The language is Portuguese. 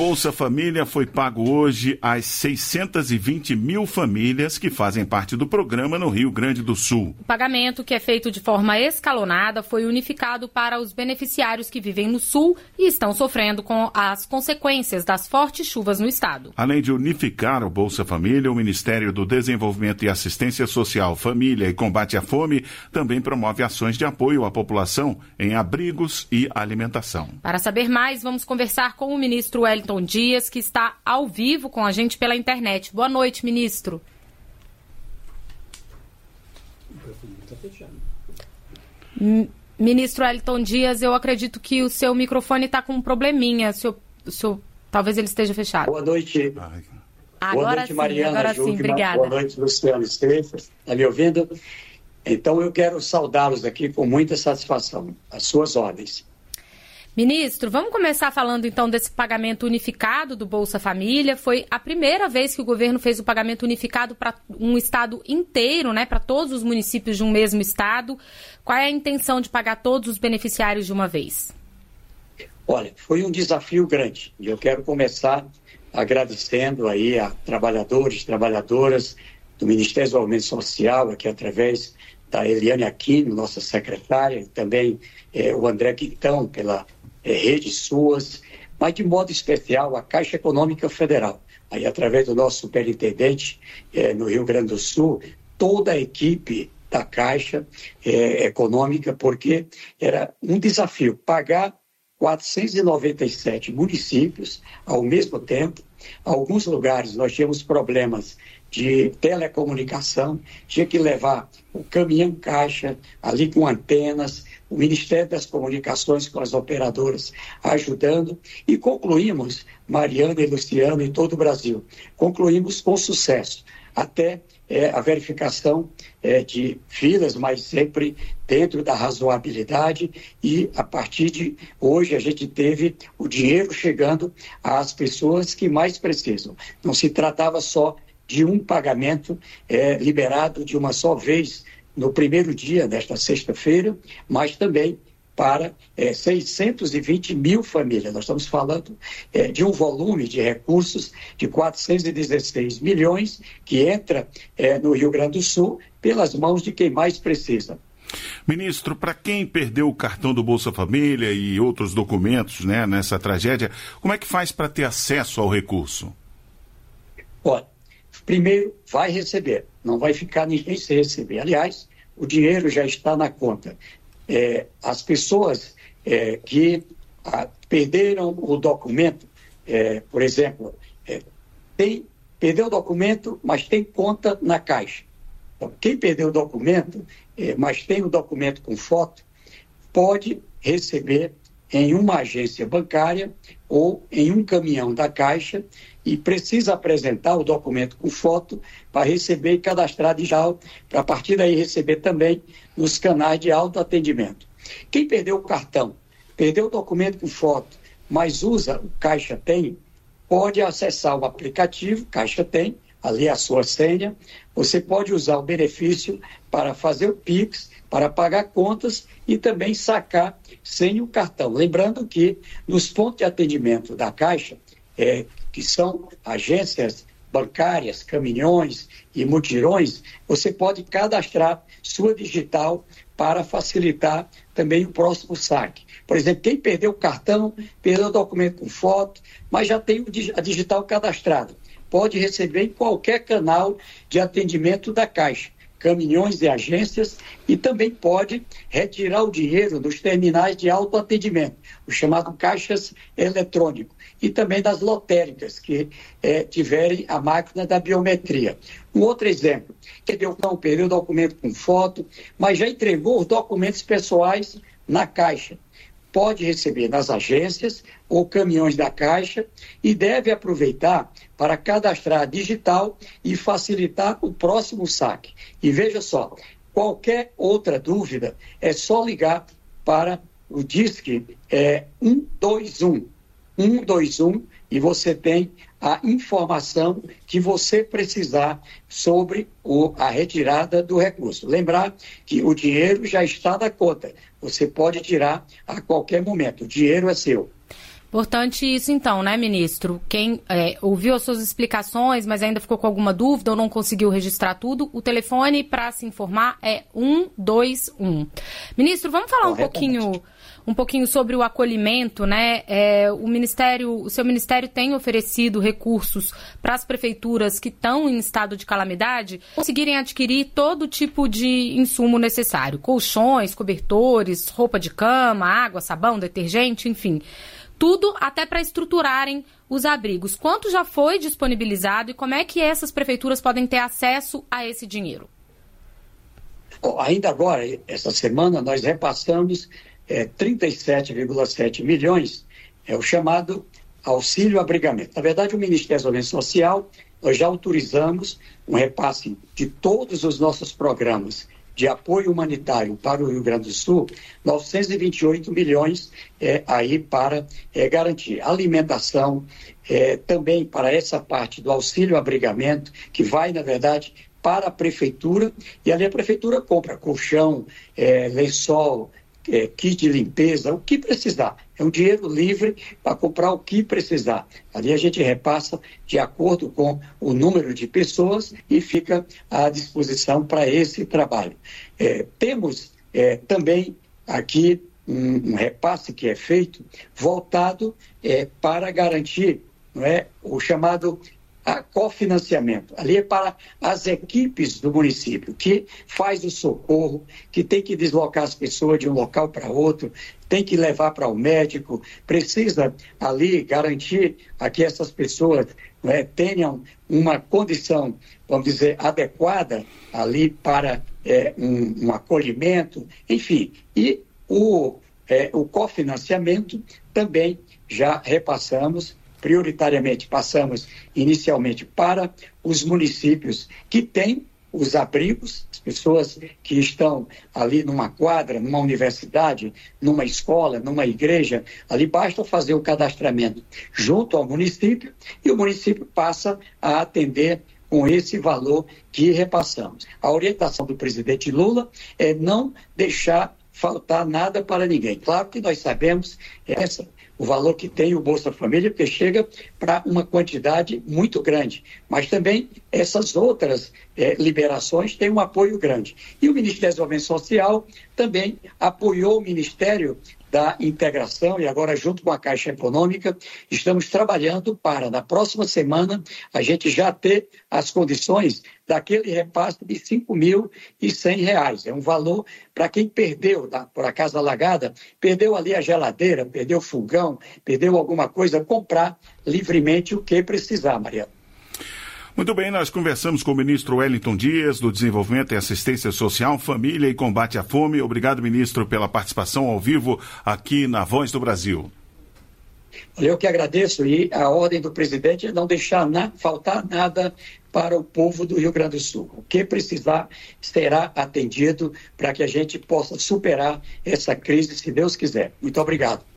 Bolsa Família foi pago hoje às 620 mil famílias que fazem parte do programa no Rio Grande do Sul. O pagamento, que é feito de forma escalonada, foi unificado para os beneficiários que vivem no Sul e estão sofrendo com as consequências das fortes chuvas no estado. Além de unificar o Bolsa Família, o Ministério do Desenvolvimento e Assistência Social, Família e Combate à Fome também promove ações de apoio à população em abrigos e alimentação. Para saber mais, vamos conversar com o ministro Wellington Dias, que está ao vivo com a gente pela internet. Boa noite, ministro. Ministro Wellington Dias, eu acredito que o seu microfone está com um probleminha. Talvez ele esteja fechado. Boa noite. Agora boa noite, sim, Mariana. agora Júlio, sim, obrigada. Boa noite, Luciano Estefa. Está me ouvindo? Então, eu quero saudá-los aqui com muita satisfação. Às suas ordens. Ministro, vamos começar falando então desse pagamento unificado do Bolsa Família. Foi a primeira vez que o governo fez o pagamento unificado para um estado inteiro, né, para todos os municípios de um mesmo estado. Qual é a intenção de pagar todos os beneficiários de uma vez? Olha, foi um desafio grande e eu quero começar agradecendo aí a trabalhadores, trabalhadoras do Ministério do Desenvolvimento Social, aqui através da Eliane Aquino, nossa secretária, e também o André Quintão, pela Rede SUAS, mas de modo especial a Caixa Econômica Federal, aí através do nosso superintendente no Rio Grande do Sul, toda a equipe da Caixa Econômica, porque era um desafio pagar 497 municípios ao mesmo tempo. Alguns lugares nós tínhamos problemas de telecomunicação, tinha que levar o caminhão caixa ali com antenas, o Ministério das Comunicações com as operadoras ajudando, e concluímos, Mariana e Luciano, em todo o Brasil, concluímos com sucesso, até a verificação de filas, mas sempre dentro da razoabilidade, e a partir de hoje a gente teve o dinheiro chegando às pessoas que mais precisam. Não se tratava só de um pagamento liberado de uma só vez no primeiro dia desta sexta-feira, mas também para 620 mil famílias. Nós estamos falando de um volume de recursos de 416 milhões que entra no Rio Grande do Sul pelas mãos de quem mais precisa. Ministro, para quem perdeu o cartão do Bolsa Família e outros documentos, né, nessa tragédia, como é que faz para ter acesso ao recurso? Olha, primeiro vai receber, não vai ficar ninguém sem receber. Aliás, o dinheiro já está na conta. As pessoas que perderam o documento, por exemplo, perdeu o documento, mas tem conta na Caixa. Então, quem perdeu o documento, mas tem o documento com foto, pode receber em uma agência bancária ou em um caminhão da Caixa, e precisa apresentar o documento com foto para receber e cadastrar digital, para a partir daí receber também nos canais de autoatendimento. Quem perdeu o cartão, perdeu o documento com foto, mas usa o Caixa Tem, pode acessar o aplicativo Caixa Tem, ali a sua senha. Você pode usar o benefício para fazer o Pix, para pagar contas e também sacar sem o cartão. Lembrando que nos pontos de atendimento da Caixa, que são agências bancárias, caminhões e mutirões, você pode cadastrar sua digital para facilitar também o próximo saque. Por exemplo, quem perdeu o cartão, perdeu o documento com foto, mas já tem a digital cadastrada, pode receber em qualquer canal de atendimento da Caixa, caminhões e agências, e também pode retirar o dinheiro dos terminais de autoatendimento, o chamado caixas eletrônico, e também das lotéricas, que tiverem a máquina da biometria. Um outro exemplo, que perdeu o documento com foto, mas já entregou os documentos pessoais na Caixa. Pode receber nas agências ou caminhões da Caixa e deve aproveitar para cadastrar digital e facilitar o próximo saque. E veja só, qualquer outra dúvida é só ligar para o DISC 121, e você tem a informação que você precisar sobre a retirada do recurso. Lembrar que o dinheiro já está na conta, você pode tirar a qualquer momento, o dinheiro é seu. Importante isso então, né, ministro? Quem ouviu as suas explicações, mas ainda ficou com alguma dúvida ou não conseguiu registrar tudo, o telefone para se informar é 121. Ministro, vamos falar um pouquinho sobre o acolhimento, né? O seu ministério tem oferecido recursos para as prefeituras que estão em estado de calamidade conseguirem adquirir todo tipo de insumo necessário, colchões, cobertores, roupa de cama, água, sabão, detergente, enfim. Tudo até para estruturarem os abrigos. Quanto já foi disponibilizado e como é que essas prefeituras podem ter acesso a esse dinheiro? Ainda agora, essa semana, nós repassamos 37,7 milhões, o chamado auxílio abrigamento. Na verdade, o Ministério do Desenvolvimento Social, nós já autorizamos um repasse de todos os nossos programas de apoio humanitário para o Rio Grande do Sul, 928 milhões aí para garantir alimentação, também para essa parte do auxílio abrigamento, que vai, na verdade, para a prefeitura, e ali a prefeitura compra colchão, lençol, kit de limpeza, o que precisar. É um dinheiro livre para comprar o que precisar. Ali a gente repassa de acordo com o número de pessoas e fica à disposição para esse trabalho. Temos também aqui um repasse que é feito voltado para garantir, não é, o chamado cofinanciamento. Ali é para as equipes do município, que faz o socorro, que tem que deslocar as pessoas de um local para outro, tem que levar para o médico, precisa ali garantir a que essas pessoas tenham uma condição, vamos dizer, adequada ali para um acolhimento, enfim. E o cofinanciamento também já repassamos. Prioritariamente, passamos inicialmente para os municípios que têm os abrigos, as pessoas que estão ali numa quadra, numa universidade, numa escola, numa igreja, ali basta fazer o cadastramento junto ao município e o município passa a atender com esse valor que repassamos. A orientação do presidente Lula é não deixar faltar nada para ninguém. Claro que nós sabemos o valor que tem o Bolsa Família, porque chega para uma quantidade muito grande. Mas também essas outras liberações têm um apoio grande. E o Ministério do Desenvolvimento Social também apoiou o Ministério da Integração e agora junto com a Caixa Econômica estamos trabalhando para, na próxima semana, a gente já ter as condições daquele repasse de R$ 5.100. É um valor para quem perdeu, por a casa alagada, perdeu ali a geladeira, perdeu o fogão, perdeu alguma coisa, comprar livremente o que precisar, Mariana. Muito bem, nós conversamos com o ministro Wellington Dias, do Desenvolvimento e Assistência Social, Família e Combate à Fome. Obrigado, ministro, pela participação ao vivo aqui na Voz do Brasil. Eu que agradeço, e a ordem do presidente é não deixar faltar nada para o povo do Rio Grande do Sul. O que precisar será atendido para que a gente possa superar essa crise, se Deus quiser. Muito obrigado.